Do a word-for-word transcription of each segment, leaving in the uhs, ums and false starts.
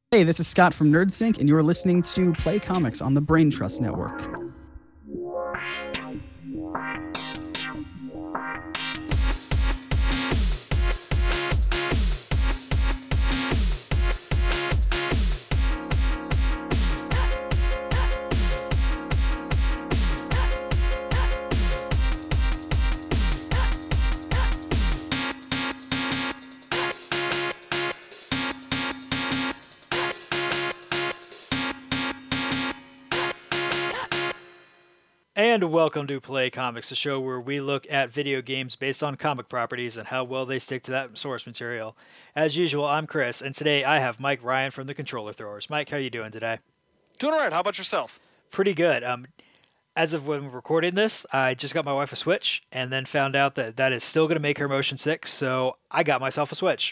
Hey, this is Scott from NerdSync, and you're listening to Play Comics on the Brain Trust Network. And welcome to Play Comics, the show where we look at video games based on comic properties and how well they stick to that source material. As usual, I'm Chris, and today I have Mike Ryan from the Controller Throwers. Mike, how are you doing today? Doing all right. How about yourself? Pretty good. Um, as of when we're recording this, I just got my wife a Switch, and then found out that that is still going to make her motion sick, so I got myself a Switch.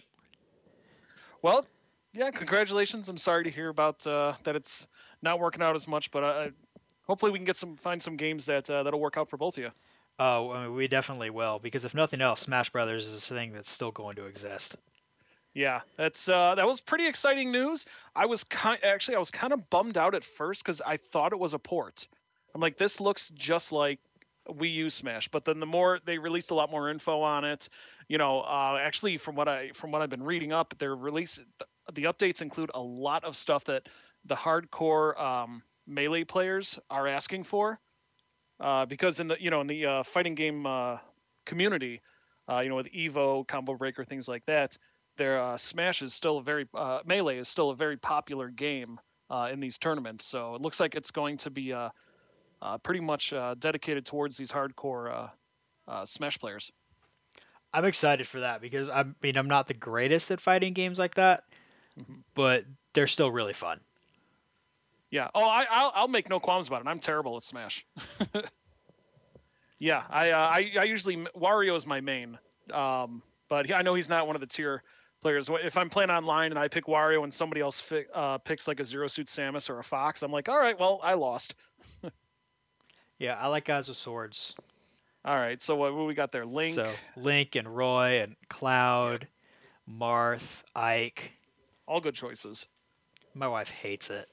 Well, yeah, congratulations. I'm sorry to hear about uh, that it's not working out as much, but I, hopefully we can get some find some games that uh, that'll work out for both of you. Oh, I mean, we definitely will, because if nothing else, Smash Brothers is a thing that's still going to exist. Yeah, that's uh, that was pretty exciting news. I was kind actually I was kind of bummed out at first because I thought it was a port. I'm like, this looks just like Wii U Smash, but then the more they released a lot more info on it, you know, uh, actually from what I from what I've been reading up, their release the, the updates include a lot of stuff that the hardcore um, melee players are asking for, uh, because in the you know in the uh, fighting game uh, community, uh, you know, with Evo, Combo Breaker, things like that, their uh, Smash is still a very uh, melee is still a very popular game uh, in these tournaments. So it looks like it's going to be uh, uh, pretty much uh, dedicated towards these hardcore uh, uh, Smash players. I'm excited for that because I mean I'm not the greatest at fighting games like that, Mm-hmm. but they're still really fun. Yeah. Oh, I, I'll, I'll make no qualms about it. I'm terrible at Smash. yeah, I, uh, I I usually Wario is my main, um, but he, I know he's not one of the tier players. If I'm playing online and I pick Wario and somebody else fi- uh, picks like a Zero Suit Samus or a Fox, I'm like, all right, well, I lost. Yeah, I like guys with swords. All right, so what, what we got there? Link. So Link and Roy and Yeah, Cloud, Marth, Ike. all good choices. My wife hates it.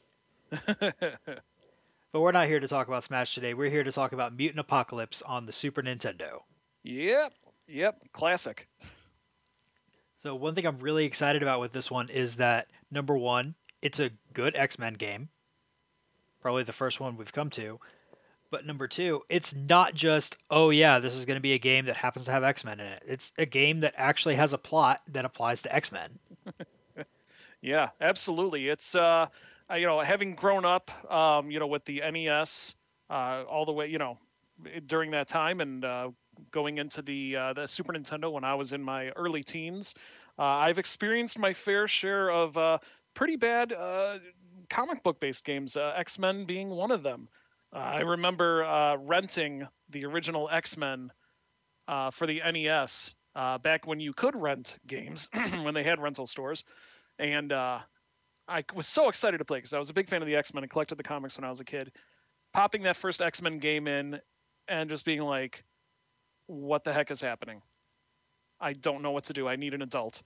But we're not here to talk about Smash today. We're here to talk about Mutant Apocalypse on the Super Nintendo. Yep, yep, classic. So one thing I'm really excited about with this one is that number one, it's a good X-Men game. Probably the first one we've come to. But number two, it's not just, oh yeah, this is going to be a game that happens to have X-Men in it. It's a game that actually has a plot that applies to X-Men. Yeah, absolutely. It's uh, uh, you know, having grown up, um, you know, with the N E S, uh, all the way, you know, during that time, and uh, going into the uh, the Super Nintendo when I was in my early teens, uh, I've experienced my fair share of uh, pretty bad uh, comic book based games. Uh, X Men being one of them. Uh, I remember uh, renting the original X Men uh, for the N E S uh, back when you could rent games when they had rental stores, and uh, I was so excited to play because I was a big fan of the X Men and collected the comics when I was a kid. Popping that first X Men game in and just being like, "What the heck is happening? I don't know what to do. I need an adult."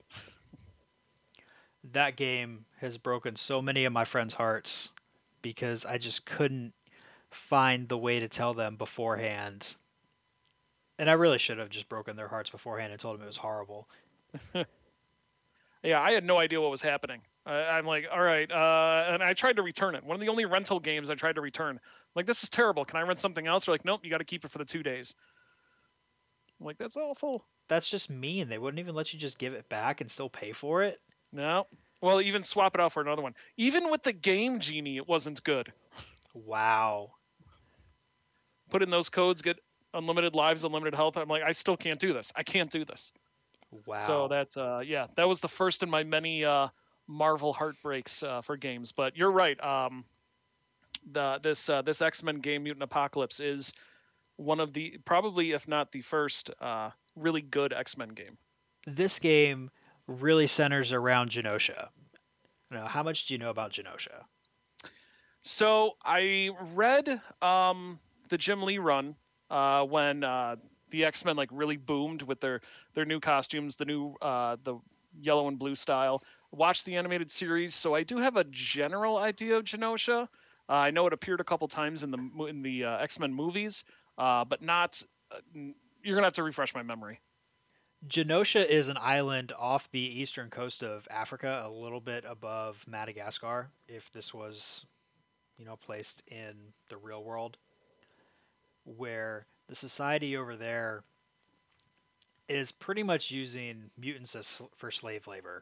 That game has broken so many of my friends' hearts because I just couldn't find the way to tell them beforehand. And I really should have just broken their hearts beforehand and told them it was horrible. Yeah, I had no idea what was happening. I, I'm like, all right, uh, and I tried to return it. One of the only rental games I tried to return. I'm like, this is terrible. Can I rent something else? They're like, nope, you got to keep it for the two days. I'm like, that's awful. That's just mean. They wouldn't even let you just give it back and still pay for it. No. Well, even swap it out for another one. Even with the Game Genie, it wasn't good. Wow. Put in those codes, get unlimited lives, unlimited health. I'm like, I still can't do this. I can't do this. Wow. So that, uh, yeah, that was the first in my many uh, Marvel heartbreaks uh, for games. But you're right. Um, the this uh, this X Men game, Mutant Apocalypse, is one of the probably, if not the first, uh, really good X Men game. This game really centers around Genosha. Now, how much do you know about Genosha? So I read um, the Jim Lee run uh, when uh, the X Men like really boomed with their their new costumes, the new uh, the yellow and blue style. watched the animated series, so I do have a general idea of Genosha. Uh, I know it appeared a couple times in the mo- in the uh, X-Men movies, uh, but not. Uh, n- you're gonna have to refresh my memory. Genosha is an island off the eastern coast of Africa, a little bit above Madagascar, if this was, you know, placed in the real world, where the society over there is pretty much using mutants as sl- for slave labor.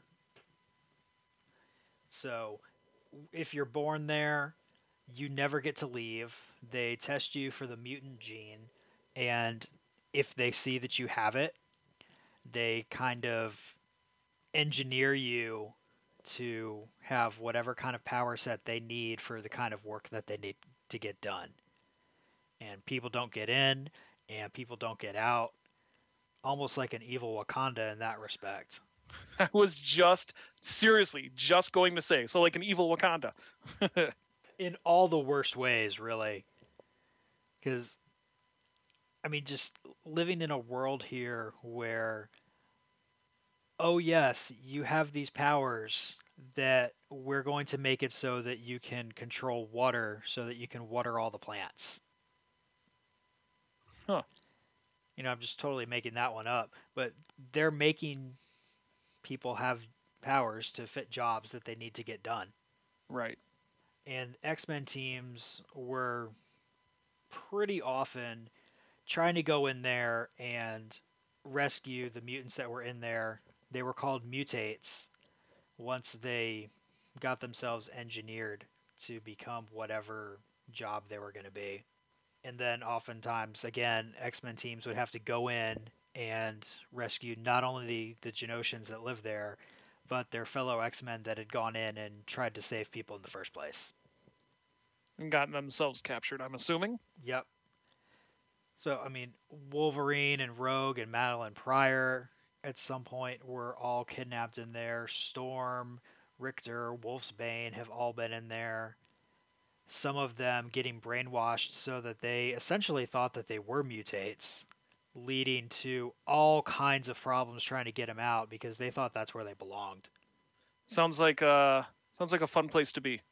So, if you're born there, you never get to leave. They test you for the mutant gene, and if they see that you have it, they kind of engineer you to have whatever kind of power set they need for the kind of work that they need to get done. And people don't get in, and people don't get out. Almost like an evil Wakanda in that respect. I was just seriously just going to say, so like an evil Wakanda. In all the worst ways, really. Because, I mean, just living in a world here where, oh, yes, you have these powers that we're going to make it so that you can control water so that you can water all the plants. Huh. You know, I'm just totally making that one up. But they're making people have powers to fit jobs that they need to get done. Right. And X-Men teams were pretty often trying to go in there and rescue the mutants that were in there. They were called mutates once they got themselves engineered to become whatever job they were going to be. And then oftentimes, again, X-Men teams would have to go in and rescue not only the, the Genosians that live there, but their fellow X-Men that had gone in and tried to save people in the first place. And gotten themselves captured, I'm assuming. Yep. So, I mean, Wolverine and Rogue and Madeline Pryor at some point were all kidnapped in there. Storm, Richter, Wolfsbane have all been in there. Some of them getting brainwashed so that they essentially thought that they were mutates, leading to all kinds of problems trying to get them out because they thought that's where they belonged. Sounds like uh sounds like a fun place to be.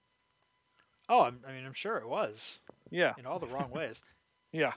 Oh, I'm, I mean, I'm sure it was. Yeah. In all the wrong ways. Yeah.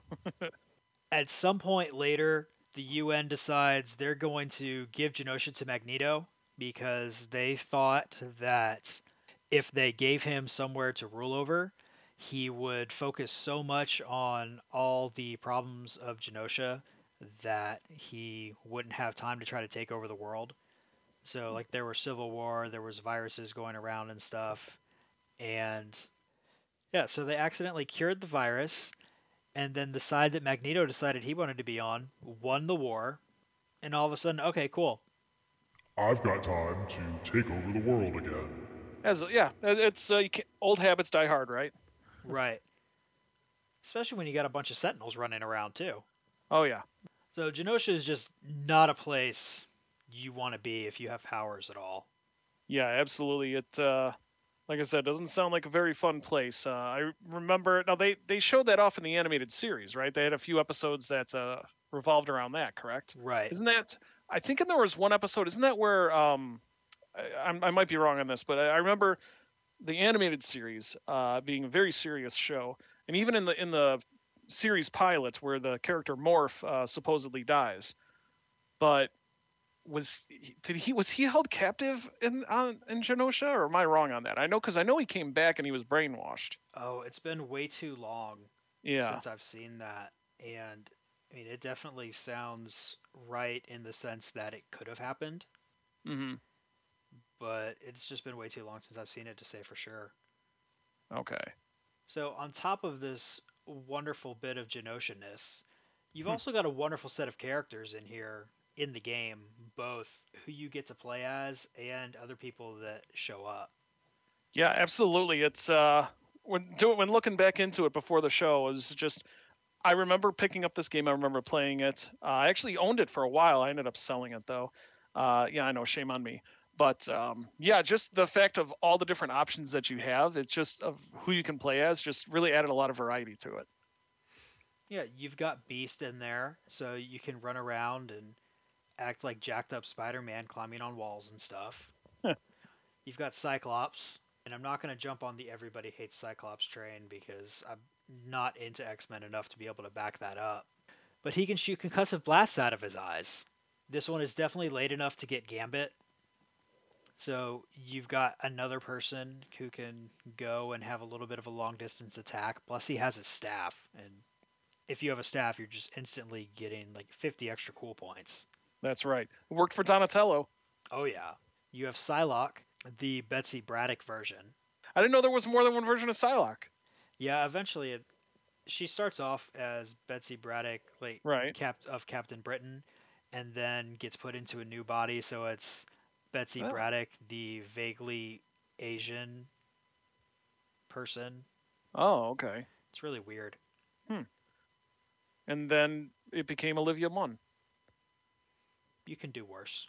At some point later, the U N decides they're going to give Genosha to Magneto because they thought that if they gave him somewhere to rule over, he would focus so much on all the problems of Genosha that he wouldn't have time to try to take over the world. So, like, there was civil war, there was viruses going around and stuff, and yeah, so they accidentally cured the virus, and then the side that Magneto decided he wanted to be on won the war, and all of a sudden, okay, cool. I've got time to take over the world again. As yeah, it's uh, you can't, old habits die hard, right? Right. Especially when you got a bunch of Sentinels running around too. Oh yeah. So Genosha is just not a place you want to be if you have powers at all. Yeah, absolutely. It uh like I said, doesn't sound like a very fun place. Uh, I remember now they they showed that off in the animated series, right? They had a few episodes that uh, revolved around that, correct? Right. Isn't that? I think there was one episode. Isn't that where? Um, I, I might be wrong on this, but I, I remember the animated series uh, being a very serious show, and even in the in the series pilot where the character Morph uh, supposedly dies, but was did he was he held captive in on in Genosha, or am I wrong on that? I know because I know he came back and he was brainwashed. Oh, it's been way too long Yeah. since I've seen that, and I mean it definitely sounds right in the sense that it could have happened, Mm-hmm. but it's just been way too long since I've seen it to say for sure. Okay. So on top of this wonderful bit of Genosha-ness, you've Hmm. also got a wonderful set of characters in here in the game, both who you get to play as and other people that show up. Yeah, absolutely. It's uh when do when looking back into it before the show, it was just I remember picking up this game. I remember playing it. Uh, I actually owned it for a while. I ended up selling it though. Uh, yeah, I know, shame on me. But um, yeah, just the fact of all the different options that you have, it's just of who you can play as, just really added a lot of variety to it. Yeah, you've got Beast in there, so you can run around and act like jacked up Spider-Man climbing on walls and stuff. You've got Cyclops, and I'm not going to jump on the everybody hates Cyclops train because I'm not into X-Men enough to be able to back that up. But he can shoot concussive blasts out of his eyes. This one is definitely late enough to get Gambit. So you've got another person who can go and have a little bit of a long distance attack. Plus he has his staff, and if you have a staff, you're just instantly getting like fifty extra cool points. That's right. It worked for Donatello. Oh yeah. You have Psylocke, the Betsy Braddock version. I didn't know there was more than one version of Psylocke. Yeah, eventually it, she starts off as Betsy Braddock, like Right. Cap, of Captain Britain, and then gets put into a new body, so it's Betsy Oh. Braddock, the vaguely Asian person. Oh, okay. It's really weird. And then it became Olivia Munn. You can do worse.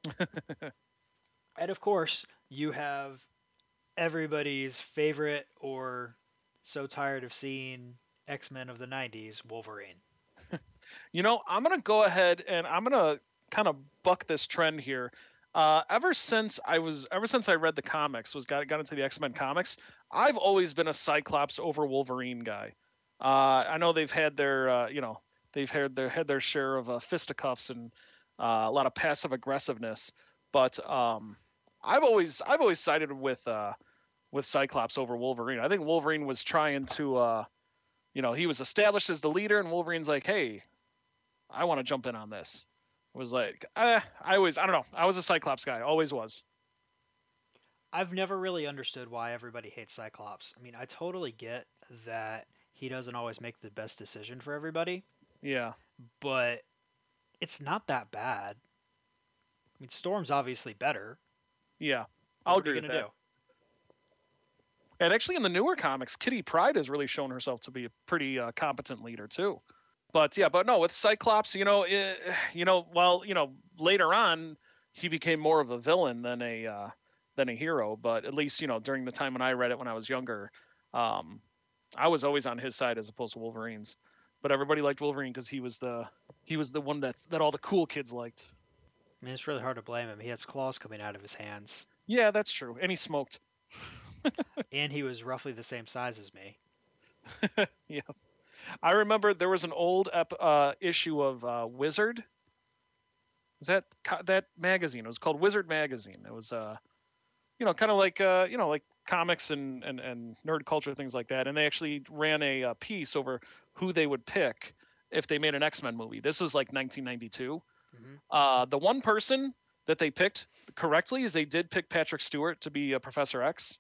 And of course, you have everybody's favorite or so tired of seeing X-Men of the nineties, Wolverine. You know, I'm going to go ahead and I'm going to kind of buck this trend here. Uh, ever since I was, ever since I read the comics, was got got into the X-Men comics, I've always been a Cyclops over Wolverine guy. Uh, I know they've had their, uh, you know, they've had their had their share of uh, fisticuffs and uh, a lot of passive aggressiveness, but um, I've always I've always sided with uh, with Cyclops over Wolverine. I think Wolverine was trying to, uh, you know, he was established as the leader, and Wolverine's like, hey, I want to jump in on this. It was like, eh, I always, I don't know, I was a Cyclops guy, always was. I've never really understood why everybody hates Cyclops. I mean, I totally get that he doesn't always make the best decision for everybody, Yeah, but it's not that bad. I mean, Storm's obviously better. yeah, I'll What are agree you with gonna that. And actually, in the newer comics, Kitty Pryde has really shown herself to be a pretty uh, competent leader too. But yeah, but no, with Cyclops, you know, it, you know, well, you know, later on, he became more of a villain than a uh, than a hero. But at least, you know, during the time when I read it when I was younger, um, I was always on his side as opposed to Wolverine's. But everybody liked Wolverine because he was the he was the one that that all the cool kids liked. I mean, it's really hard to blame him. He has claws coming out of his hands, Yeah, that's true. And he smoked. and he was roughly the same size as me. Yeah. I remember there was an old ep- uh, issue of uh, Wizard. Was that co- that magazine? It was called Wizard Magazine. It was, uh, you know, kind of like uh, you know, like comics and, and and nerd culture things like that. And they actually ran a, uh piece over who they would pick if they made an X-Men movie. This was like nineteen ninety-two. Mhm. Uh, the one person that they picked correctly is they did pick Patrick Stewart to be uh, Professor X.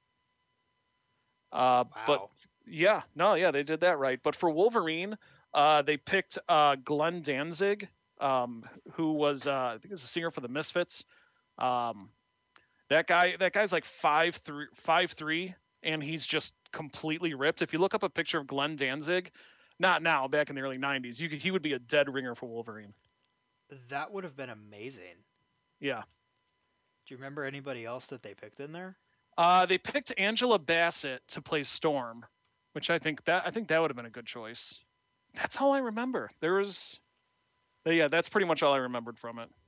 Uh, But Wow. yeah, no, yeah, they did that right. But for Wolverine, uh, they picked uh, Glenn Danzig, um, who was uh, I think he was a singer for the Misfits. Um, that guy, that guy's like five three, five three, and he's just completely ripped. If you look up a picture of Glenn Danzig, not now, back in the early nineties, you could he would be a dead ringer for Wolverine. That would have been amazing. Yeah. Do you remember anybody else that they picked in there? Uh, they picked Angela Bassett to play Storm, which I think that I think that would have been a good choice. That's all I remember. There was, yeah, that's pretty much all I remembered from it.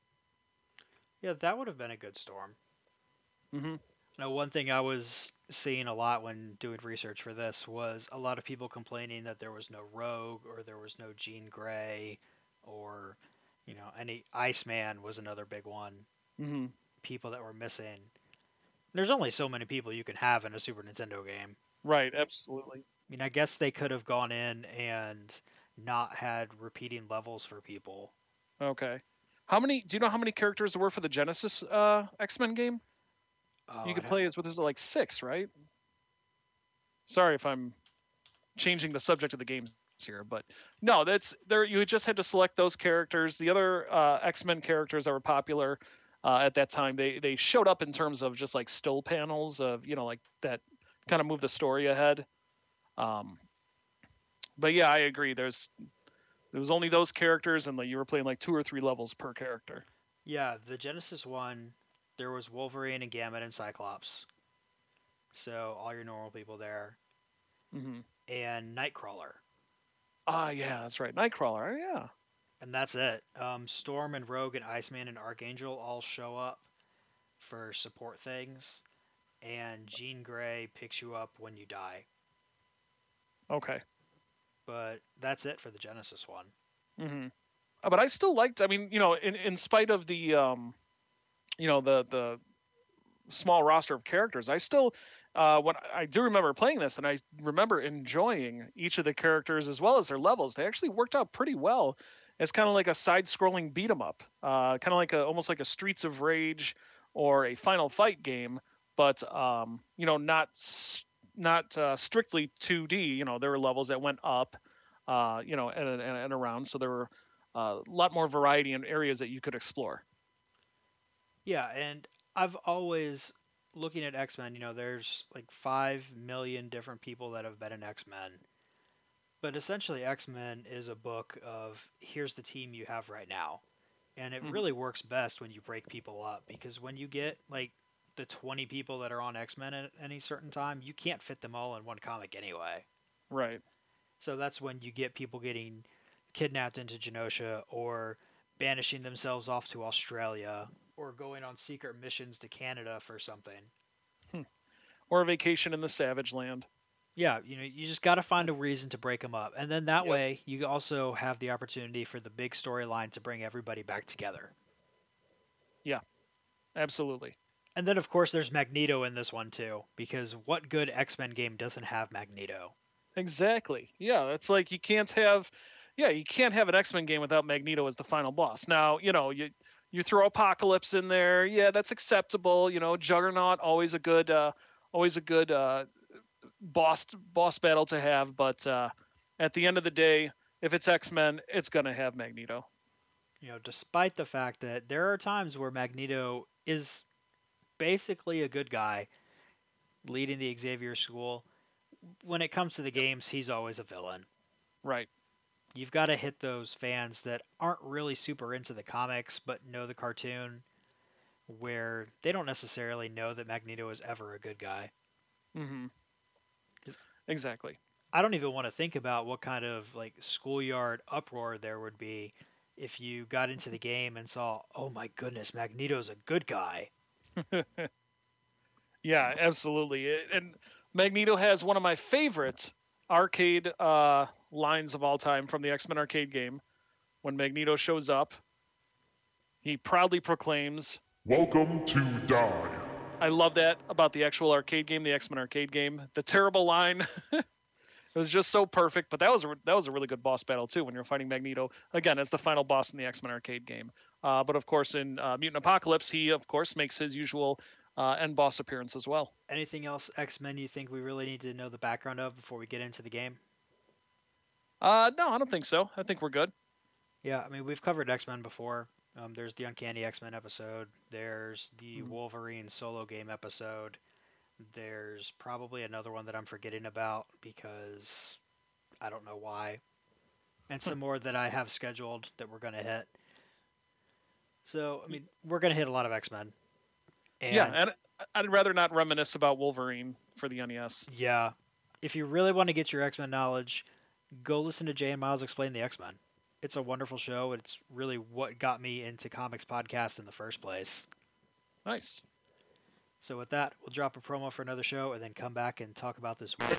Yeah, that would have been a good Storm. Mm-hmm. Now, one thing I was seeing a lot when doing research for this was a lot of people complaining that there was no Rogue or there was no Jean Grey or, you know, any Iceman was another big one. Mm-hmm. People that were missing. There's only so many people you can have in a Super Nintendo game. Right, absolutely. I mean, I guess they could have gone in and not had repeating levels for people. Okay. How many? Do you know how many characters there were for the Genesis uh, X-Men game? Oh, you could I'd play as with there's like six, right? Sorry if I'm changing the subject of the games here, but no, that's there. You just had to select those characters. The other uh, X-Men characters that were popular uh, at that time, they they showed up in terms of just like still panels of you know like that kind of move the story ahead. Um, but yeah, I agree. There's there was only those characters, and like you were playing like two or three levels per character. Yeah, the Genesis one, there was Wolverine and Gambit and Cyclops. So all your normal people there. Mm-hmm. And Nightcrawler. Ah, yeah, that's right, Nightcrawler. Yeah. And that's it. Um, Storm and Rogue and Iceman and Archangel all show up for support things, and Jean Grey picks you up when you die. Okay. But that's it for the Genesis one. Mm-hmm. Uh, but I still liked. I mean, you know, in, in spite of the, um, you know, the the small roster of characters, I still, uh, when I do remember playing this, and I remember enjoying each of the characters as well as their levels. They actually worked out pretty well. It's kind of like a side-scrolling beat 'em up, uh, kind of like a almost like a Streets of Rage or a Final Fight game, but um, you know, not not uh, strictly two D. You know, there were levels that went up, uh, you know, and, and, and around, so there were uh, a lot more variety in areas that you could explore. Yeah, and I've always, looking at X-Men, you know, there's like five million different people that have been in X-Men. But essentially, X-Men is a book of, here's the team you have right now. And it mm-hmm. really works best when you break people up, because when you get, like, the twenty people that are on X-Men at any certain time, you can't fit them all in one comic anyway. Right. So that's when you get people getting kidnapped into Genosha, or banishing themselves off to Australia, or going on secret missions to Canada for something. Hmm. Or a vacation in the Savage Land. Yeah, you know, you just got to find a reason to break them up. And then that yep. way, you also have the opportunity for the big storyline to bring everybody back together. Yeah, absolutely. And then, of course, there's Magneto in this one, too. Because what good X-Men game doesn't have Magneto? Exactly. Yeah, it's like you can't have... Yeah, you can't have an X-Men game without Magneto as the final boss. Now, you know, you you throw Apocalypse in there. Yeah, that's acceptable. You know, Juggernaut, always a good... Uh, always a good... Uh, boss boss battle to have, but uh, at the end of the day, if it's X-Men, it's going to have Magneto. You know, despite the fact that there are times where Magneto is basically a good guy leading the Xavier School, when it comes to the games, he's always a villain. Right. You've got to hit those fans that aren't really super into the comics but know the cartoon, where they don't necessarily know that Magneto is ever a good guy. Mm-hmm. Exactly. I don't even want to think about what kind of like schoolyard uproar there would be if you got into the game and saw, oh my goodness, Magneto's a good guy. Yeah, absolutely. And Magneto has one of my favorite arcade uh, lines of all time from the X-Men arcade game. When Magneto shows up, he proudly proclaims, "Welcome to Die." I love that about the actual arcade game, the X-Men arcade game. The terrible line, it was just so perfect. But that was a, that was a really good boss battle too when you're fighting Magneto again as the final boss in the X-Men arcade game. Uh, but of course, in uh, Mutant Apocalypse, he of course makes his usual uh, end boss appearance as well. Anything else X-Men you think we really need to know the background of before we get into the game? Uh, no, I don't think so. I think we're good. Yeah, I mean we've covered X-Men before. Um, there's the Uncanny X-Men episode. There's the mm-hmm. Wolverine solo game episode. There's probably another one that I'm forgetting about because I don't know why. And some more that I have scheduled that we're going to hit. So, I mean, we're going to hit a lot of X-Men. And yeah, and I'd rather not reminisce about Wolverine for the N E S. Yeah. If you really want to get your X-Men knowledge, go listen to Jay and Miles Explain the X-Men. It's a wonderful show. It's really what got me into comics podcasts in the first place. Nice. So with that, we'll drop a promo for another show and then come back and talk about this week.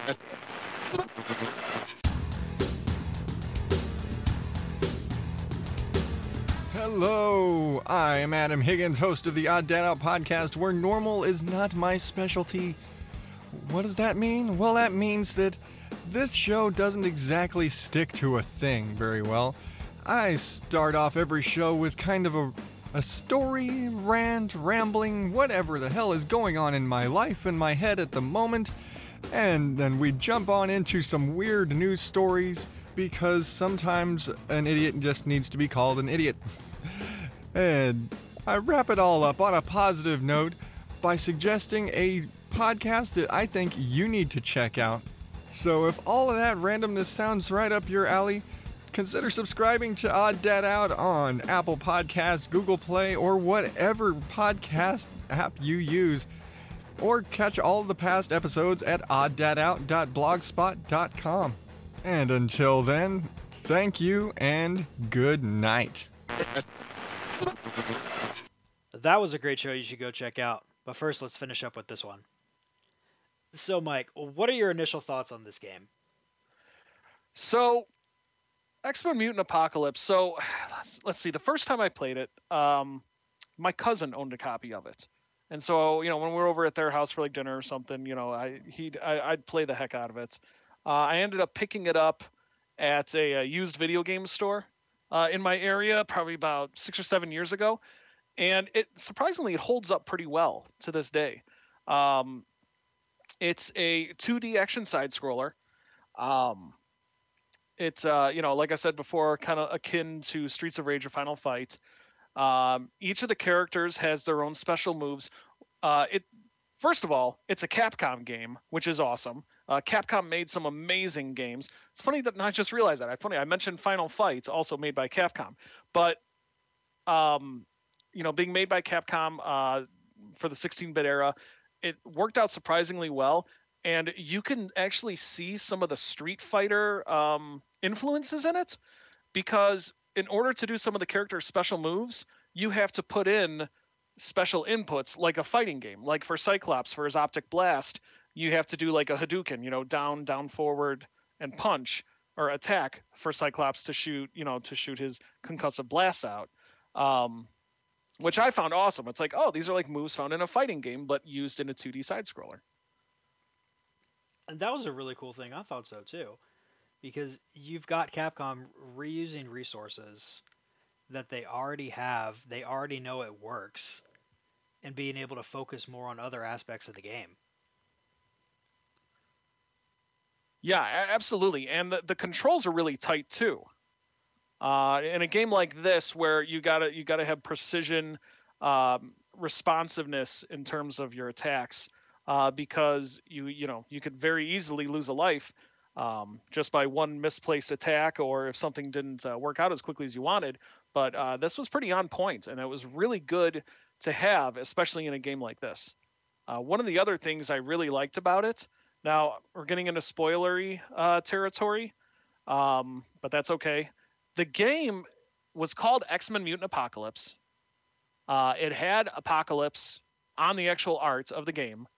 Hello, I am Adam Higgins, host of the Odd Dad Out podcast, where normal is not my specialty. What does that mean? Well, that means that this show doesn't exactly stick to a thing very well. I start off every show with kind of a, a story, rant, rambling, whatever the hell is going on in my life and my head at the moment, and then we jump on into some weird news stories because sometimes an idiot just needs to be called an idiot. And I wrap it all up on a positive note by suggesting a podcast that I think you need to check out. So if all of that randomness sounds right up your alley, consider subscribing to Odd Dad Out on Apple Podcasts, Google Play, or whatever podcast app you use. Or catch all of the past episodes at odd dad out dot blogspot dot com. And until then, thank you and good night. that was a great show you should go check out. But first, let's finish up with this one. So, Mike, what are your initial thoughts on this game? So, X-Men Mutant Apocalypse. So, let's, let's see. The first time I played it, um, my cousin owned a copy of it. And so, you know, when we were over at their house for like dinner or something, you know, I he'd I, I'd play the heck out of it. Uh, I ended up picking it up at a, a used video game store uh, in my area, probably about six or seven years ago, and it surprisingly it holds up pretty well to this day. Um, it's a two D action side scroller. Um, it's uh, you know, like I said before, kind of akin to Streets of Rage or Final Fight. Um, each of the characters has their own special moves. Uh, it first of all, it's a Capcom game, which is awesome. Uh, Capcom made some amazing games. It's funny that I just realized that. I funny I mentioned Final Fight, also made by Capcom, but um, you know, being made by Capcom uh, for the sixteen-bit era, it worked out surprisingly well. And you can actually see some of the Street Fighter um, influences in it, because in order to do some of the character's special moves, you have to put in special inputs like a fighting game. Like for Cyclops, for his Optic Blast, you have to do like a Hadouken, you know, down, down, forward, and punch, or attack for Cyclops to shoot, you know, to shoot his concussive blasts out. Um, which I found awesome. It's like, oh, these are like moves found in a fighting game, but used in a two D side-scroller. And that was a really cool thing. I thought so too. Because you've got Capcom reusing resources that they already have, they already know it works, and being able to focus more on other aspects of the game. Yeah, absolutely. And the, the controls are really tight too. Uh, in a game like this, where you gotta you gotta have precision, um, responsiveness in terms of your attacks, uh, because you you know you could very easily lose a life. Um, just by one misplaced attack, or if something didn't uh, work out as quickly as you wanted. But uh, this was pretty on point, and it was really good to have, especially in a game like this. Uh, one of the other things I really liked about it, now we're getting into spoilery uh, territory, um, but that's okay. The game was called X-Men Mutant Apocalypse. Uh, it had Apocalypse on the actual art of the game.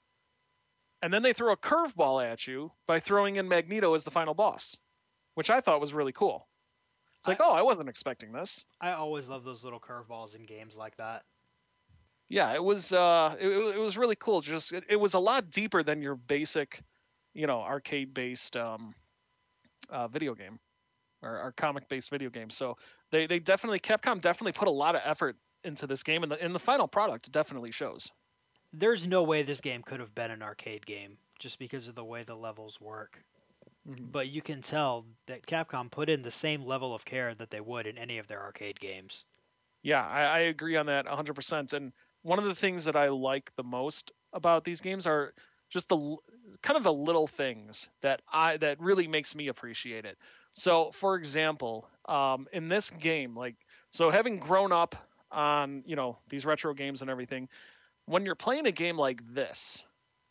And then they throw a curveball at you by throwing in Magneto as the final boss, which I thought was really cool. It's like, I, oh, I wasn't expecting this. I always love those little curveballs in games like that. Yeah, it was uh, it, it was really cool. Just it, it was a lot deeper than your basic, you know, arcade-based um, uh, video game or, or comic-based video game. So they they definitely Capcom definitely put a lot of effort into this game, and the and the final product definitely shows. There's no way this game could have been an arcade game just because of the way the levels work. Mm-hmm. But you can tell that Capcom put in the same level of care that they would in any of their arcade games. Yeah, I, I agree on that one hundred percent. And one of the things that I like the most about these games are just the kind of the little things that I that really makes me appreciate it. So, for example, um, in this game, like so having grown up on, you know, these retro games and everything, when you're playing a game like this,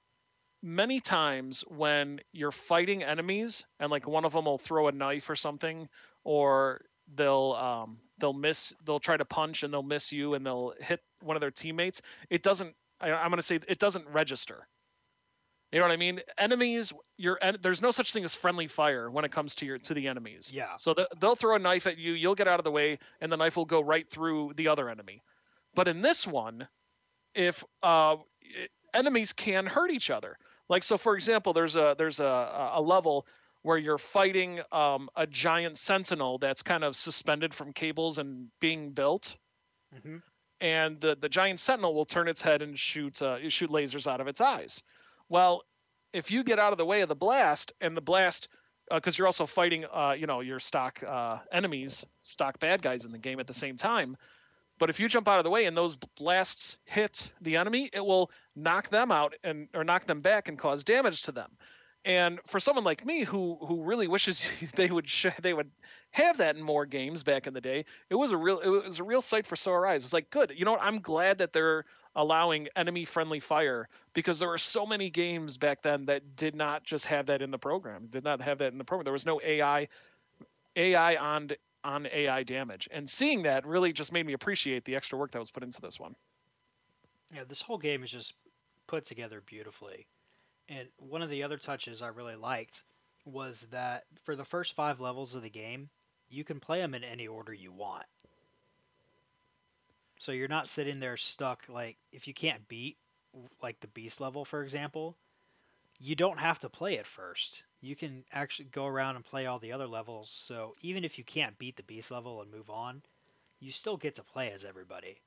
many times when you're fighting enemies and like one of them will throw a knife or something, or they'll um, they'll miss, they'll try to punch and they'll miss you and they'll hit one of their teammates, it doesn't, I, I'm going to say it doesn't register. You know what I mean? Enemies, you're, there's no such thing as friendly fire when it comes to your to the enemies. Yeah. So the, they'll throw a knife at you, you'll get out of the way, and the knife will go right through the other enemy. But in this one, if uh, enemies can hurt each other, like so, for example, there's a there's a a level where you're fighting um, a giant sentinel that's kind of suspended from cables and being built, mm-hmm. and the the giant sentinel will turn its head and shoot uh, shoot lasers out of its eyes. Well, if you get out of the way of the blast, and the blast, because uh, you're also fighting, uh, you know, your stock uh, enemies, stock bad guys in the game at the same time. But if you jump out of the way and those blasts hit the enemy, it will knock them out and or knock them back and cause damage to them. And for someone like me who who really wishes they would sh- they would have that in more games back in the day, it was a real it was a real sight for sore eyes. It's like, good, you know what? I'm glad that they're allowing enemy friendly fire, because there were so many games back then that did not just have that in the program, did not have that in the program. There was no A I A I on on A I damage, and seeing that really just made me appreciate the extra work that was put into this one. Yeah, this whole game is just put together beautifully. And one of the other touches I really liked was that for the first five levels of the game, you can play them in any order you want. So you're not sitting there stuck, like, if you can't beat, like, the beast level, for example, you don't have to play it first. You can actually go around and play all the other levels, so even if you can't beat the beast level and move on, you still get to play as everybody.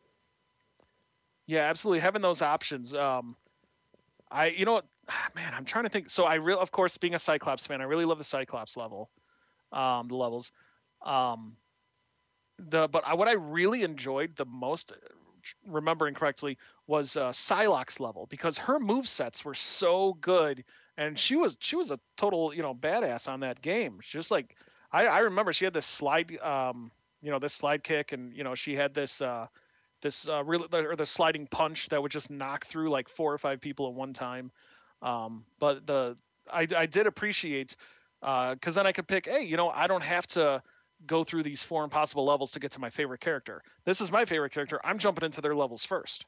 Yeah, absolutely. Having those options. Um, I, you know what, man, I'm trying to think. So I real, of course, being a Cyclops fan, I really love the Cyclops level, um, the levels. Um, the but I, what I really enjoyed the most, remembering correctly, was uh, Psylocke's level because her move sets were so good, and she was she was a total you know badass on that game. She just like I, I remember she had this slide, um, you know, this slide kick, and you know she had this. Uh, this uh, really or the sliding punch that would just knock through like four or five people at one time. Um, but the I, I did appreciate because uh, then I could pick, hey, you know, I don't have to go through these four impossible levels to get to my favorite character. This is my favorite character. I'm jumping into their levels first.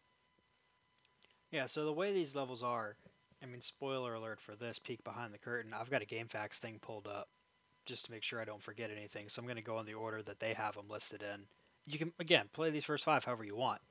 Yeah, so the way these levels are, I mean, spoiler alert for this, peek behind the curtain, I've got a GameFAQs thing pulled up just to make sure I don't forget anything, so I'm going to go in the order that they have them listed in. You can, again, play these first five however you want.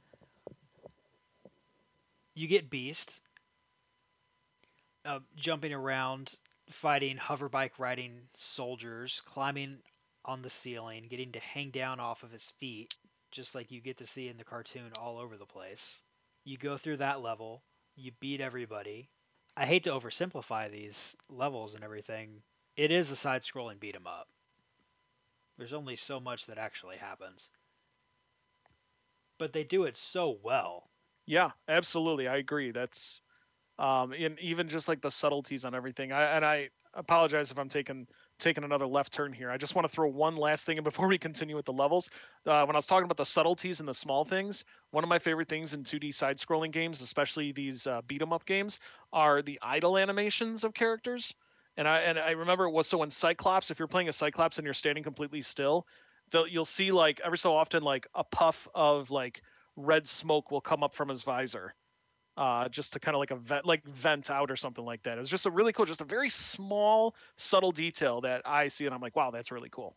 You get Beast, uh, jumping around, fighting hoverbike riding soldiers, climbing on the ceiling, getting to hang down off of his feet, just like you get to see in the cartoon all over the place. You go through that level, you beat everybody. I hate to oversimplify these levels and everything. It is a side-scrolling beat 'em up. There's only so much that actually happens. But they do it so well. Yeah, absolutely. I agree. That's um and even just like the subtleties on everything. I and I apologize if I'm taking taking another left turn here. I just want to throw one last thing in before we continue with the levels. Uh, when I was talking about the subtleties and the small things, one of my favorite things in two D side-scrolling games, especially these uh, beat 'em up games, are the idle animations of characters. And I and I remember it was so in Cyclops, if you're playing a Cyclops and you're standing completely still, you'll see like every so often like a puff of like red smoke will come up from his visor, uh, just to kind of like a vent, like vent out or something like that. It's just a really cool, just a very small, subtle detail that I see, and I'm like, wow, that's really cool.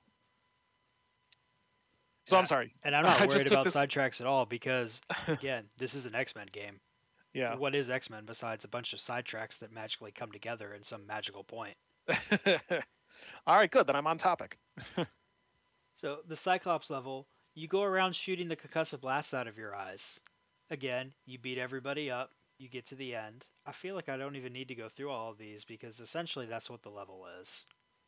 So yeah, I'm sorry, and I'm not worried about sidetracks at all because, again, this is an X-Men game. Yeah. What is X-Men besides a bunch of sidetracks that magically come together in some magical point? All right, good. Then I'm on topic. So the Cyclops level, you go around shooting the concussive blasts out of your eyes. Again, you beat everybody up. You get to the end. I feel like I don't even need to go through all of these because essentially that's what the level is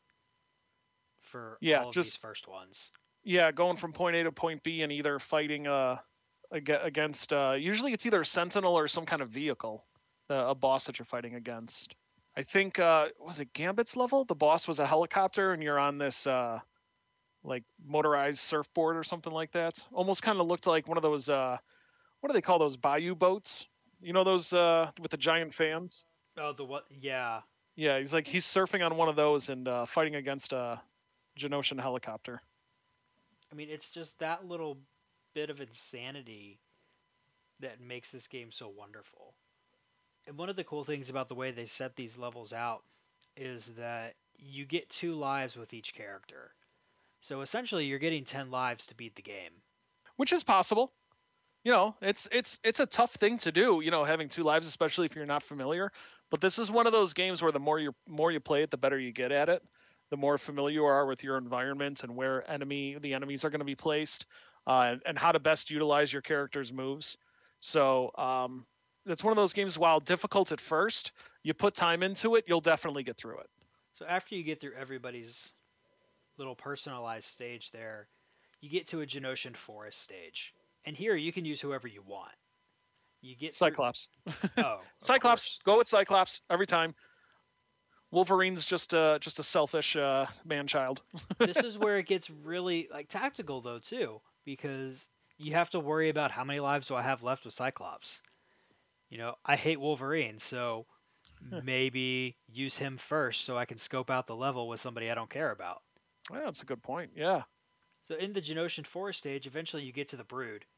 for yeah, all of just, these first ones. Yeah, going from point A to point B and either fighting uh against uh usually it's either a sentinel or some kind of vehicle, uh, a boss that you're fighting against. I think uh was it Gambit's level? The boss was a helicopter and you're on this uh like motorized surfboard or something like that. Almost kind of looked like one of those uh what do they call those bayou boats? You know those uh with the giant fans? Oh, the what? Yeah. Yeah, he's like he's surfing on one of those and uh fighting against a Genoshan helicopter. I mean, it's just that little bit of insanity that makes this game so wonderful. And one of the cool things about the way they set these levels out is that you get two lives with each character. So essentially you're getting ten lives to beat the game. Which is possible. You know, it's it's it's a tough thing to do, you know, having two lives, especially if you're not familiar. But this is one of those games where the more you more you play it, the better you get at it. The more familiar you are with your environment and where enemy the enemies are going to be placed, uh, and, and how to best utilize your character's moves. So um, it's one of those games. While difficult at first, you put time into it, you'll definitely get through it. So after you get through everybody's little personalized stage, there, you get to a Genoshan forest stage, and here you can use whoever you want. You get Cyclops. Through... Oh, Cyclops. Go with Cyclops every time. Wolverine's just a just a selfish uh, man-child. This is where it gets really like tactical though too, because you have to worry about how many lives do I have left with Cyclops. You know, I hate Wolverine, so maybe use him first so I can scope out the level with somebody I don't care about. Well, that's a good point. Yeah. So in the Genoshan Forest stage, eventually you get to the Brood.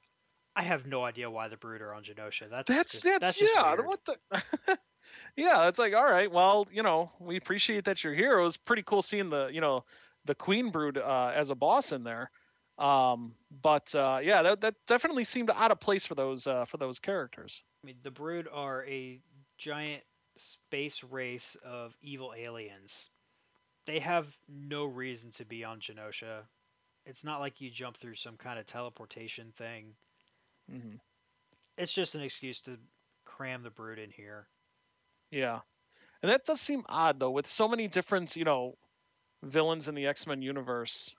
I have no idea why the Brood are on Genosha. That's That's just that, that's just yeah. weird. What the? Yeah, it's like, all right, well, you know, we appreciate that you're here. It was pretty cool seeing the, you know, the Queen Brood uh, as a boss in there. Um, but uh, yeah, that that definitely seemed out of place for those uh, for those characters. I mean, the Brood are a giant space race of evil aliens. They have no reason to be on Genosha. It's not like you jump through some kind of teleportation thing. Mm-hmm. It's just an excuse to cram the Brood in here. Yeah, and that does seem odd though, with so many different, you know, villains in the X-Men universe.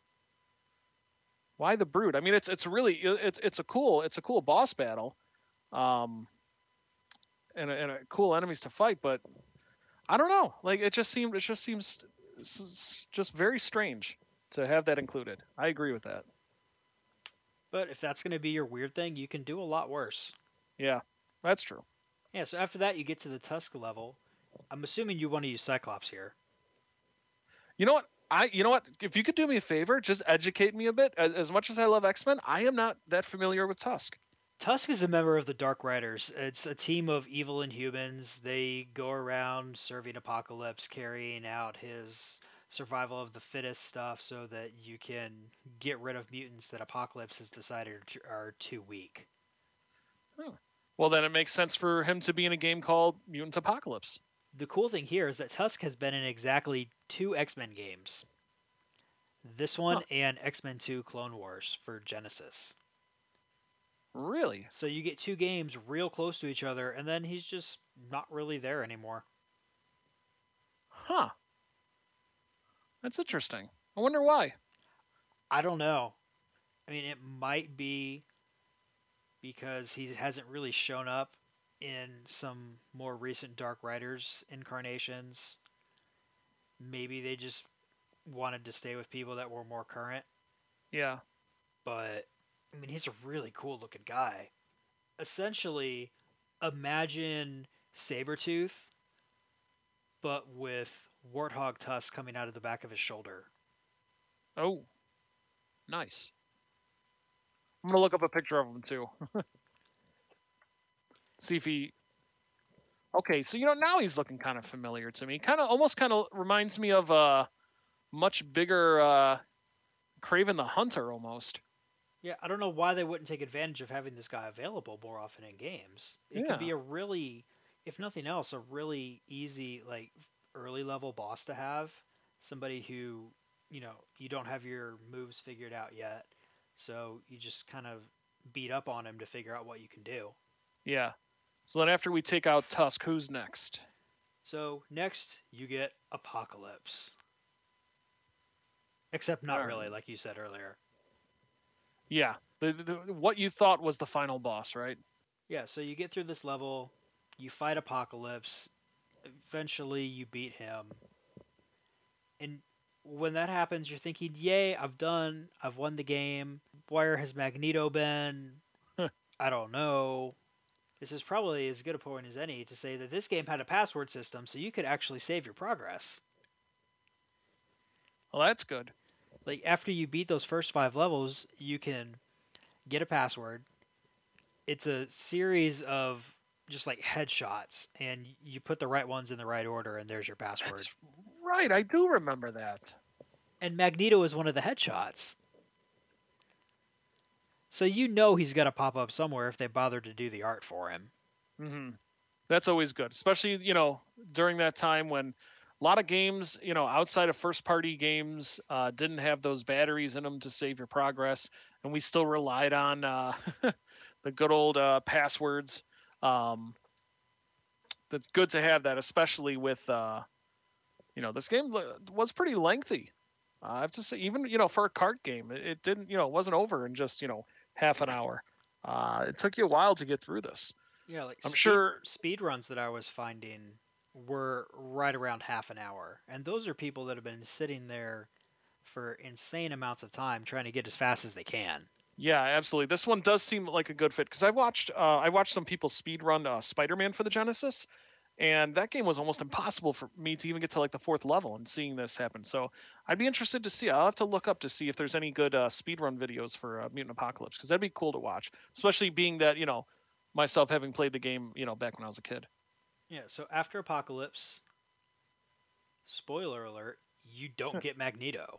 Why the Brood? I mean, it's it's really it's it's a cool it's a cool boss battle, um, and a, and a cool enemies to fight. But I don't know. Like it just seemed it just seems just very strange to have that included. I agree with that. But if that's going to be your weird thing, you can do a lot worse. Yeah, that's true. Yeah. So after that, you get to the Tusk level. I'm assuming you want to use Cyclops here. You know what? I you know what? If you could do me a favor, just educate me a bit. As, as much as I love X-Men, I am not that familiar with Tusk. Tusk is a member of the Dark Riders. It's a team of evil Inhumans. They go around serving Apocalypse, carrying out his survival of the fittest stuff so that you can get rid of mutants that Apocalypse has decided are too weak. Huh. Well, then it makes sense for him to be in a game called Mutant Apocalypse. The cool thing here is that Tusk has been in exactly two X-Men games. This one Huh. and X-Men two Clone Wars for Genesis. Really? So you get two games real close to each other, and then he's just not really there anymore. Huh. That's interesting. I wonder why. I don't know. I mean, it might be because he hasn't really shown up in some more recent Dark Riders incarnations. Maybe they just wanted to stay with people that were more current. Yeah. But, I mean, he's a really cool looking guy. Essentially, imagine Sabretooth, but with warthog tusks coming out of the back of his shoulder. Oh. Nice. I'm going to look up a picture of him, too. See if he... Okay, so, you know, now he's looking kind of familiar to me. Kind of, almost kind of reminds me of a much bigger uh, Kraven the Hunter, almost. Yeah, I don't know why they wouldn't take advantage of having this guy available more often in games. It Yeah. could be a really, if nothing else, a really easy, like, early level boss to have. Somebody who, you know, you don't have your moves figured out yet. So you just kind of beat up on him to figure out what you can do. Yeah. So then after we take out Tusk, who's next? So next, you get Apocalypse. Except not Alright. really, like you said earlier. Yeah. The, the, what you thought was the final boss, right? Yeah, so you get through this level, you fight Apocalypse, eventually you beat him. And when that happens, you're thinking, yay, I've done, I've won the game. Where has Magneto been? Huh. I don't know. This is probably as good a point as any to say that this game had a password system, so you could actually save your progress. Well, that's good. Like, after you beat those first five levels, you can get a password. It's a series of just, like, headshots, and you put the right ones in the right order, and there's your password. Right, I do remember that. And Magneto is one of the headshots. So you know he's got to pop up somewhere if they bother to do the art for him. Mm-hmm. That's always good, especially, you know, during that time when a lot of games, you know, outside of first-party games, uh, didn't have those batteries in them to save your progress, and we still relied on uh, the good old uh, passwords. Um, that's good to have that, especially with, uh, you know, this game was pretty lengthy. Uh, I have to say, even, you know, for a cart game, it, it didn't, you know, it wasn't over in just, you know, half an hour. Uh, it took you a while to get through this. Yeah, like I'm speed, sure- speed runs that I was finding were right around half an hour. And those are people that have been sitting there for insane amounts of time trying to get as fast as they can. Yeah, absolutely. This one does seem like a good fit because I watched uh, I watched some people speed run uh, Spider-Man for the Genesis, And that game was almost impossible for me to even get to like the fourth level and seeing this happen. So I'd be interested to see. I'll have to look up to see if there's any good uh, speedrun videos for uh, Mutant Apocalypse, because that'd be cool to watch, especially being that, you know, myself having played the game, you know, back when I was a kid. Yeah, so after Apocalypse, spoiler alert, you don't get Magneto.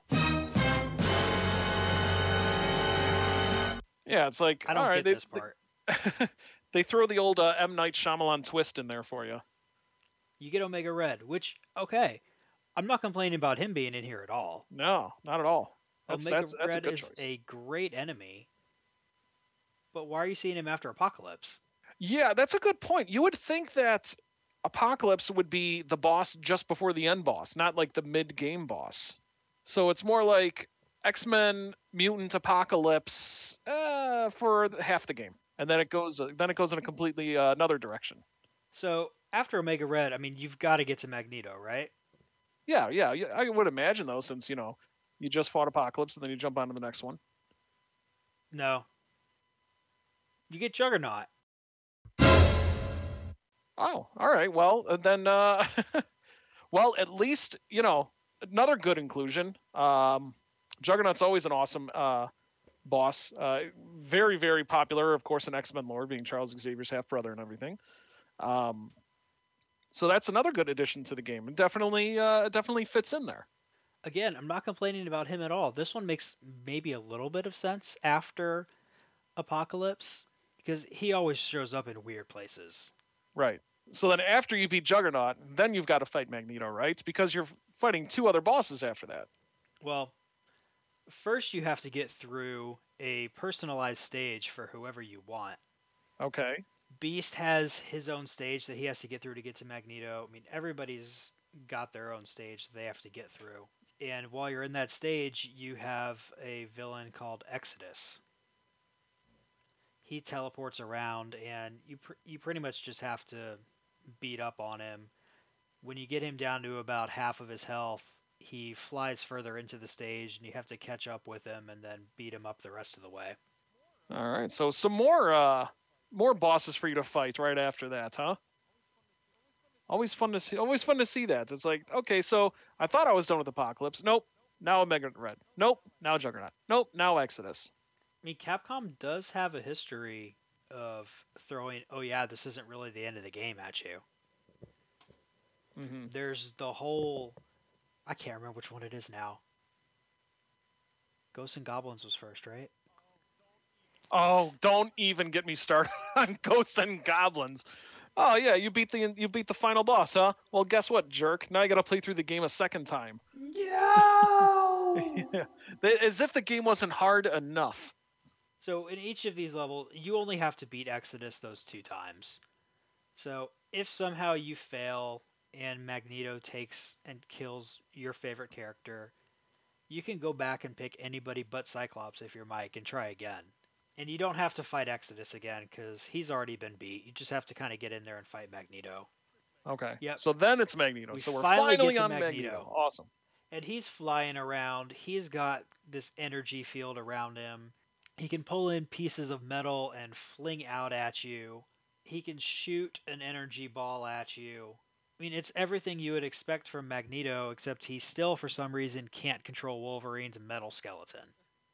Yeah, it's like, I don't all right, get they, this part. They, they throw the old uh, M. Night Shyamalan twist in there for you. You get Omega Red, which, okay, I'm not complaining about him being in here at all. No, not at all. That's, Omega that's, that's Red a good is choice. a great enemy, but why are you seeing him after Apocalypse? Yeah, that's a good point. You would think that Apocalypse would be the boss just before the end boss, not like the mid-game boss. So it's more like X-Men, Mutant Apocalypse uh, for half the game, and then it goes then it goes in a completely uh, another direction. So after Omega Red, I mean, you've got to get to Magneto, right? Yeah, yeah, yeah. I would imagine though, since you know you just fought Apocalypse and then you jump on to the next one. No. You get Juggernaut. Oh, all right. Well, uh, then, uh, well, at least you know another good inclusion. Um, Juggernaut's always an awesome uh, boss. Uh, very, very popular, of course, in X-Men lore, being Charles Xavier's half brother and everything. Um, so that's another good addition to the game, and definitely, uh, definitely fits in there. Again, I'm not complaining about him at all. This one makes maybe a little bit of sense after Apocalypse, because he always shows up in weird places. Right. So then after you beat Juggernaut, then you've got to fight Magneto, right? Because you're fighting two other bosses after that. Well, first you have to get through a personalized stage for whoever you want. Okay. Beast has his own stage that he has to get through to get to Magneto. I mean, everybody's got their own stage they have to get through. And while you're in that stage, you have a villain called Exodus. He teleports around, and you pr- you pretty much just have to beat up on him. When you get him down to about half of his health, he flies further into the stage, and you have to catch up with him and then beat him up the rest of the way. All right. So some more uh more bosses for you to fight right after that, huh? Always fun to see. Always fun to see that. It's like, okay, so I thought I was done with Apocalypse. Nope. Now Omega Red. Nope. Now Juggernaut. Nope. Now Exodus. I mean, Capcom does have a history of throwing, oh yeah, this isn't really the end of the game at you. Mm-hmm. There's the whole, I can't remember which one it is now. Ghosts and Goblins was first, right? Oh, don't even get me started on Ghosts and Goblins. Oh yeah, you beat the you beat the final boss, huh? Well, guess what, jerk? Now you got to play through the game a second time. No. Yeah. They- As if the game wasn't hard enough. So in each of these levels, you only have to beat Exodus those two times. So if somehow you fail and Magneto takes and kills your favorite character, you can go back and pick anybody but Cyclops if you're Mike and try again. And you don't have to fight Exodus again because he's already been beat. You just have to kind of get in there and fight Magneto. Okay. Yep. So then it's Magneto. We so we're finally finally, get to on Magneto. Magneto. Awesome. And he's flying around. He's got this energy field around him. He can pull in pieces of metal and fling out at you. He can shoot an energy ball at you. I mean, it's everything you would expect from Magneto, except he still, for some reason, can't control Wolverine's metal skeleton.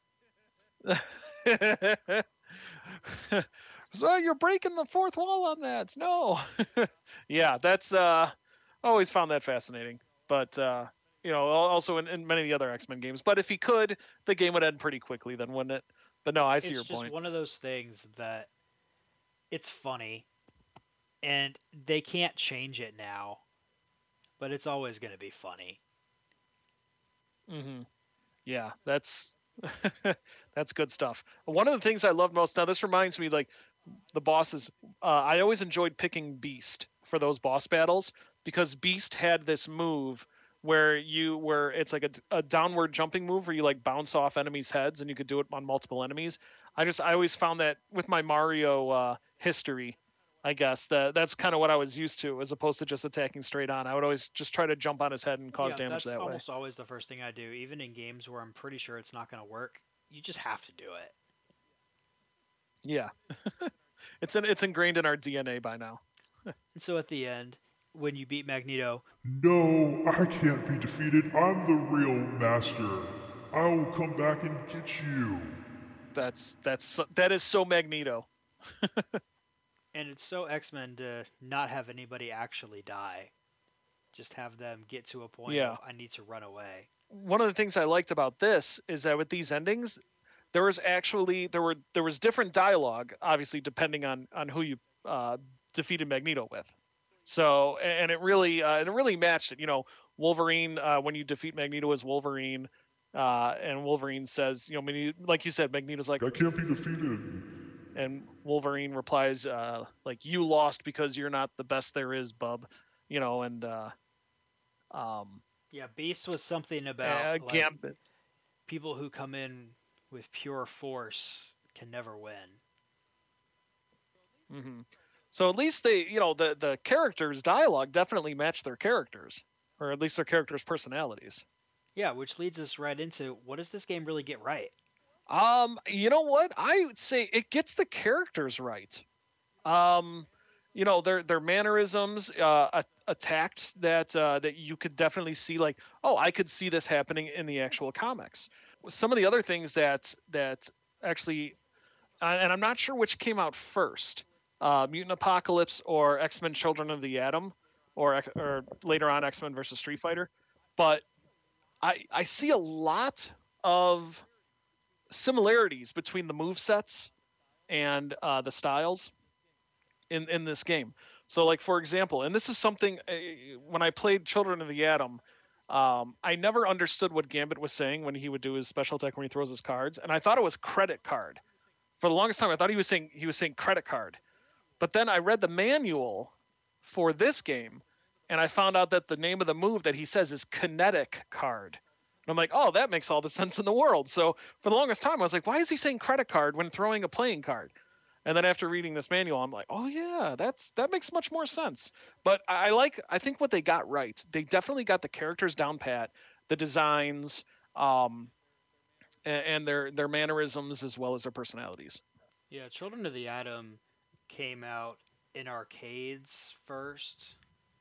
So you're breaking the fourth wall on that. No. Yeah, that's uh always found that fascinating. But uh you know, al- also in, in many of the other X-Men games. But if he could, the game would end pretty quickly then, wouldn't it? But no, I see It's your just point. one of those things that it's funny, and they can't change it now, but it's always going to be funny. Mm-hmm. Yeah, that's that's good stuff. One of the things I love most, now this reminds me, like, the bosses, uh, I always enjoyed picking Beast for those boss battles, because Beast had this move where you where it's like a, a downward jumping move where you like bounce off enemies' heads, and you could do it on multiple enemies. I just I always found that with my Mario uh, history, I guess that that's kind of what I was used to, as opposed to just attacking straight on. I would always just try to jump on his head and cause yeah, damage that's that way. almost always the first thing I do, even in games where I'm pretty sure it's not going to work. You just have to do it. Yeah, it's in, it's ingrained in our D N A by now. And so at the end, when you beat Magneto. No, I can't be defeated. I'm the real master. I will come back and get you. That's that's so- that is so Magneto. And it's so X-Men to not have anybody actually die. Just have them get to a point Yeah. of, I need to run away. One of the things I liked about this is that with these endings, there was actually there were there was different dialogue, obviously depending on on who you uh, defeated Magneto with. So and it really uh, and it really matched it. You know, Wolverine uh, when you defeat Magneto as Wolverine, uh, and Wolverine says, you know, when you, like you said, Magneto's like, I can't be defeated. and Wolverine replies, uh, like, you lost because you're not the best there is, bub. You know, and uh, um, Yeah, Beast was something about uh, like, Gambit. people who come in with pure force can never win. hmm So at least they, you know, the the characters' dialogue definitely matched their characters, or at least their characters' personalities. Yeah, which leads us right into, what does this game really get right? Um, you know what? I would say it gets the characters right. Um, you know, their their mannerisms, uh, a- attacks that uh, that you could definitely see. Like, oh, I could see this happening in the actual comics. Some of the other things that that actually, and and I'm not sure which came out first, uh, Mutant Apocalypse or X Men: Children of the Atom, or X- or later on X Men versus Street Fighter, but I I see a lot of similarities between the move sets and uh, the styles in in this game. So, like for example, and this is something uh, when I played Children of the Atom, um, I never understood what Gambit was saying when he would do his special attack when he throws his cards, and I thought it was credit card. For the longest time, I thought he was saying he was saying credit card. But then I read the manual for this game, and I found out that the name of the move that he says is kinetic card. And I'm like, oh, that makes all the sense in the world. So for the longest time, I was like, why is he saying credit card when throwing a playing card? And then after reading this manual, I'm like, oh yeah, that's that makes much more sense. But I I like I think what they got right. They definitely got the characters down pat, the designs, um, and, and their their mannerisms as well as their personalities. Yeah, Children of the Atom came out in arcades first,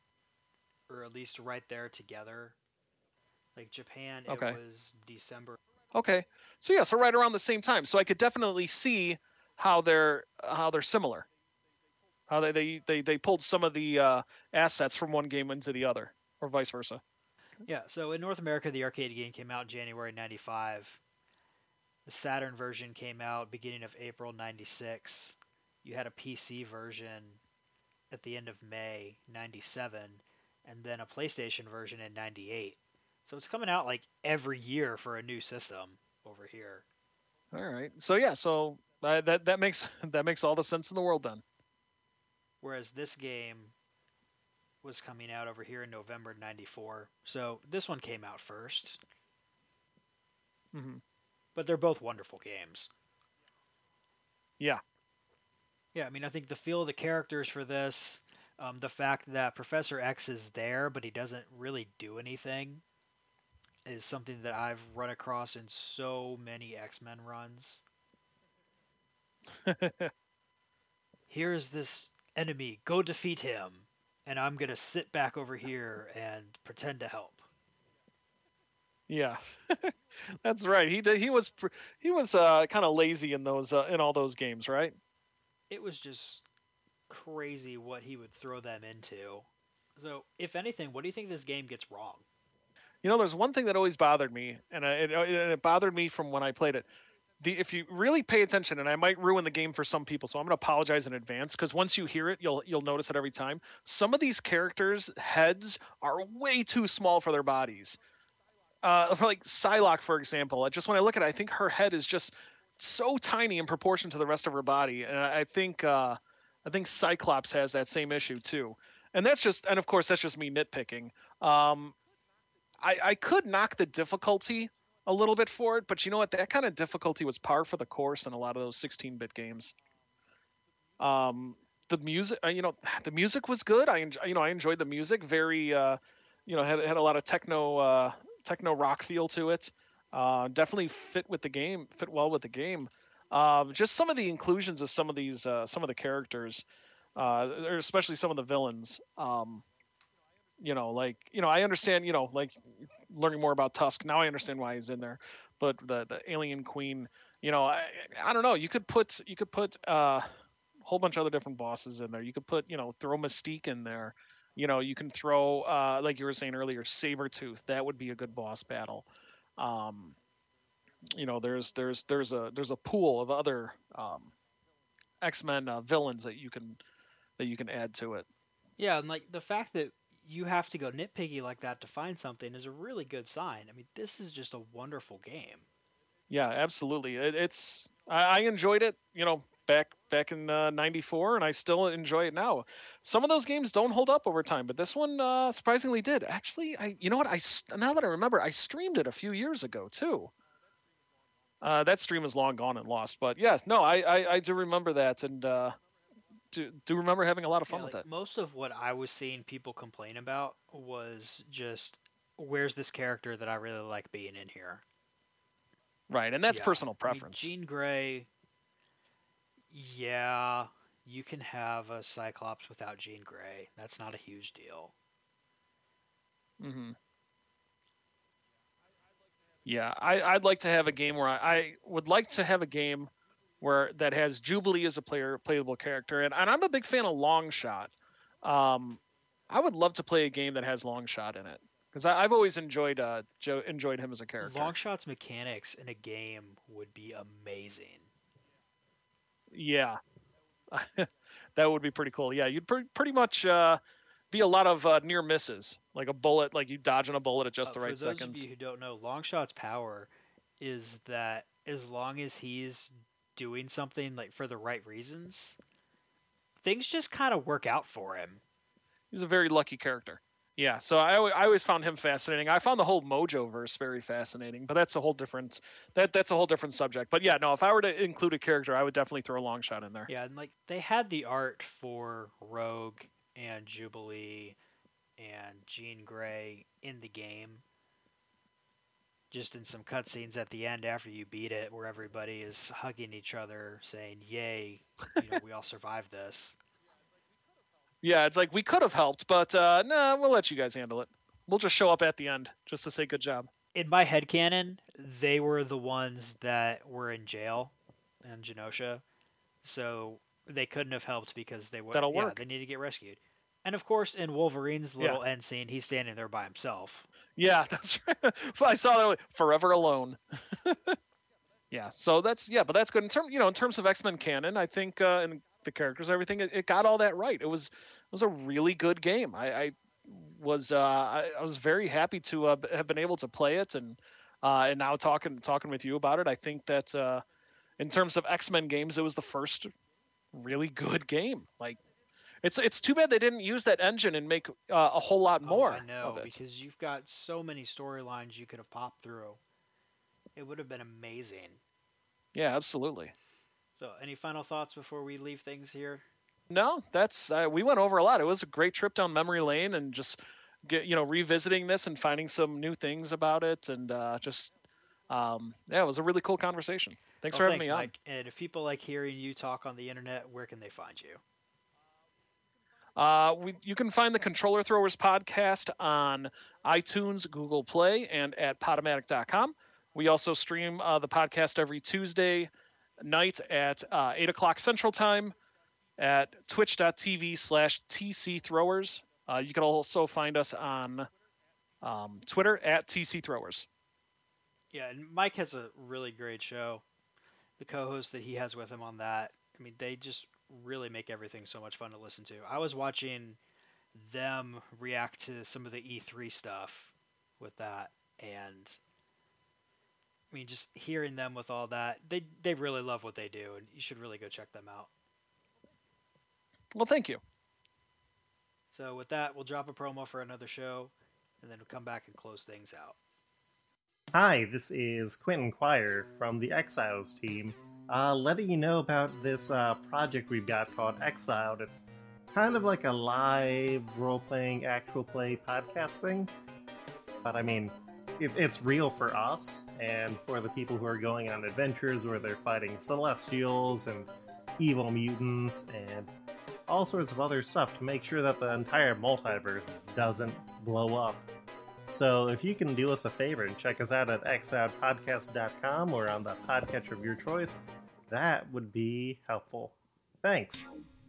or at least right there together. Like Japan, it Okay. was December. Okay. So yeah, so right around the same time. So I could definitely see how they're how they're similar. How they they they, they pulled some of the uh, assets from one game into the other, or vice versa. Yeah, so in North America, the arcade game came out in January ninety-five. The Saturn version came out beginning of April ninety-six. You had a P C version at the end of May ninety-seven, and then a PlayStation version in ninety-eight. So it's coming out like every year for a new system over here. All right. So yeah, so uh, that that makes that makes all the sense in the world then. Whereas this game was coming out over here in November ninety-four. So this one came out first. hmm But they're both wonderful games. Yeah. Yeah, I mean, I think the feel of the characters for this, um, the fact that Professor X is there, but he doesn't really do anything, is something that I've run across in so many X-Men runs. Here's this enemy, go defeat him, and I'm going to sit back over here and pretend to help. Yeah. That's right. He did, he was pr- he was uh, kind of lazy in those uh, in all those games, right? It was just crazy what he would throw them into. So, if anything, what do you think this game gets wrong? You know, there's one thing that always bothered me, and I- it, it, it bothered me from when I played it. The, if you really pay attention, and I might ruin the game for some people, so I'm going to apologize in advance because once you hear it, you'll you'll notice it every time. Some of these characters' heads are way too small for their bodies. Uh, like Psylocke, for example. Just when I look at it, I think her head is just so tiny in proportion to the rest of her body, and I I think uh, I think Cyclops has that same issue too. And that's just, and of course, that's just me nitpicking. Um, I, I could knock the difficulty a little bit for it, but you know what? That kind of difficulty was par for the course in a lot of those sixteen-bit games. Um, the music, uh, you know, the music was good. I, enj- you know, I enjoyed the music. Very, uh, you know, had had a lot of techno, uh, techno rock feel to it. Uh, definitely fit with the game, fit well with the game. Um, just some of the inclusions of some of these, uh, some of the characters, uh, or especially some of the villains. Um, You know, like, you know, I understand, you know, like learning more about Tusk. Now I understand why he's in there. But the the Alien Queen, you know, I I don't know. You could put you could put uh, a whole bunch of other different bosses in there. You could put, you know, throw Mystique in there. You know, you can throw uh, like you were saying earlier, Sabretooth. That would be a good boss battle. Um, you know, there's there's there's a there's a pool of other um, X-Men uh, villains that you can that you can add to it. Yeah, and like the fact that you have to go nitpicky like that to find something is a really good sign. I mean, this is just a wonderful game. Yeah, absolutely. It, it's I, I enjoyed it, you know, back back in uh, ninety-four, and I still enjoy it now. Some of those games don't hold up over time, but this one uh, surprisingly did. Actually, I you know what I now that I remember, I streamed it a few years ago too. Uh, that stream is long gone and lost, but yeah, no, I I, I do remember that, and uh, do do remember having a lot of fun Yeah, with like it. most of what I was seeing people complain about was just, where's this character that I really like being in here? Right, and that's Yeah, personal I mean, preference. Jean Grey, yeah, you can have a Cyclops without Jean Grey. That's not a huge deal. Mm-hmm. Yeah, I, I'd like to have a game where I, I would like to have a game where that has Jubilee as a player playable character, and, and I'm a big fan of Longshot. Um, I would love to play a game that has Longshot in it because I've always enjoyed uh jo- enjoyed him as a character. Longshot's mechanics in a game would be amazing. Yeah, that would be pretty cool. Yeah, you'd pre- pretty much uh, be a lot of uh, near misses, like a bullet, like you dodging a bullet at just Uh, the right for those seconds. of you who don't know, Longshot's power is that as long as he's doing something like for the right reasons, things just kind of work out for him. He's a very lucky character. Yeah, so I, al- I always found him fascinating. I found the whole Mojo verse very fascinating, but that's a whole different that that's a whole different subject. But yeah, no, if I were to include a character, I would definitely throw a Longshot in there. Yeah, and like they had the art for Rogue and Jubilee and Jean Grey in the game. Just in some cutscenes at the end after you beat it, where everybody is hugging each other, saying, "Yay, you know, we all survived this." Yeah, it's like we could have helped, but uh, nah, we'll let you guys handle it. We'll just show up at the end just to say good job. In my headcanon, they were the ones that were in jail in Genosha, so they couldn't have helped because they were. That'll yeah, work. they need to get rescued. And of course, in Wolverine's little end scene, he's standing there by himself. Yeah, that's right. I saw that. Forever alone. Yeah, so that's yeah, but that's good in terms. You know, in terms of X-Men canon, I think uh, and the characters, everything, it, it got all that right. It was it was a really good game. I, I was uh, I, I was very happy to uh, have been able to play it, and uh, and now talking talking with you about it, I think that uh, in terms of X-Men games, it was the first really good game. Like, it's it's too bad they didn't use that engine and make uh, a whole lot more. Oh, I know, of it. because you've got so many storylines you could have popped through. It would have been amazing. Yeah, absolutely. So, any final thoughts before we leave things here? No, that's uh, we went over a lot. It was a great trip down memory lane, and just get you know revisiting this and finding some new things about it, and uh, just um, yeah, it was a really cool conversation. Thanks Well, for having thanks, me on. Mike. And if people like hearing you talk on the internet, where can they find you? Uh, we, you can find the Controller Throwers podcast on iTunes, Google Play, and at podomatic dot com. We also stream uh, the podcast every Tuesday night at uh, eight o'clock Central Time at twitch.tv slash tcthrowers. Uh, you can also find us on um, Twitter at tcthrowers. Yeah, and Mike has a really great show. The co-host that he has with him on that, I mean, they just really make everything so much fun to listen to. I was watching them react to some of the E three stuff with that, and I mean, just hearing them with all that, they they really love what they do, and you should really go check them out. Well, thank you. So with that, we'll drop a promo for another show, and then we'll come back and close things out. Hi, this is Quentin Quire from the Exiles team, uh, letting you know about this uh, project we've got called Exiled. It's kind of like a live role-playing, actual play podcast thing, but I mean, it, it's real for us, and for the people who are going on adventures where they're fighting Celestials and evil mutants and all sorts of other stuff to make sure that the entire multiverse doesn't blow up. So if you can do us a favor and check us out at x out podcast dot com or on the podcatcher of your choice, that would be helpful. Thanks.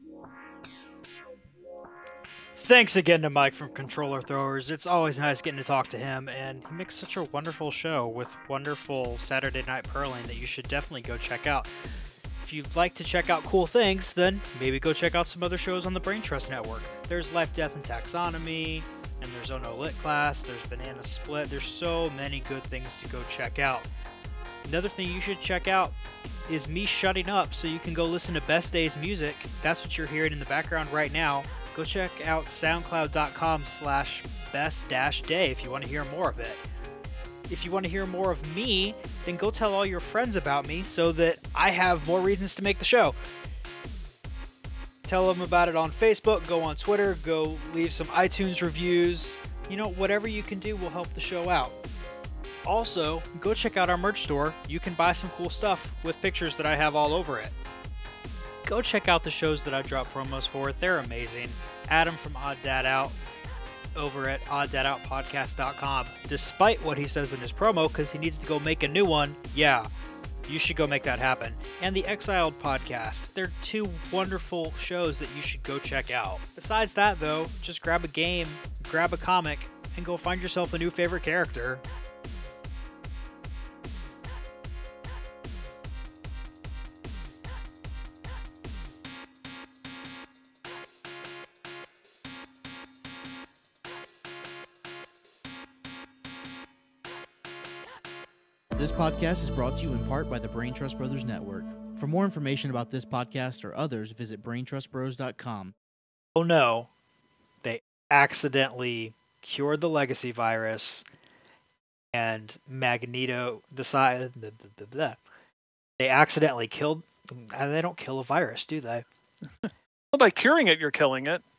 Thanks again to Mike from Controller Throwers. It's always nice getting to talk to him, and he makes such a wonderful show with wonderful Saturday Night Purling that you should definitely go check out. If you'd like to check out cool things, then maybe go check out some other shows on the Brain Trust Network. There's Life, Death, and Taxonomy, and there's Ono Lit Class, there's Banana Split. There's so many good things to go check out. Another thing you should check out is me shutting up so you can go listen to Best Days music. That's what you're hearing in the background right now. Go check out soundcloud.com slash best dash day if you want to hear more of it. If you want to hear more of me, then go tell all your friends about me so that I have more reasons to make the show. Tell them about it on Facebook, go on Twitter, go leave some iTunes reviews. You know, whatever you can do will help the show out. Also, go check out our merch store. You can buy some cool stuff with pictures that I have all over it. Go check out the shows that I drop promos for. They're amazing. Adam from Odd Dad Out over at odd dad out podcast dot com. Despite what he says in his promo, because he needs to go make a new one, yeah, you should go make that happen. And the Exiled podcast. They're two wonderful shows that you should go check out. Besides that, though, just grab a game, grab a comic, and go find yourself a new favorite character. This podcast is brought to you in part by the Brain Trust Brothers Network. For more information about this podcast or others, visit brain trust bros dot com. Oh no, they accidentally cured the legacy virus, and Magneto decided blah, blah, blah, blah. They accidentally killed. And they don't kill a virus, do they? Well, by curing it, you're killing it.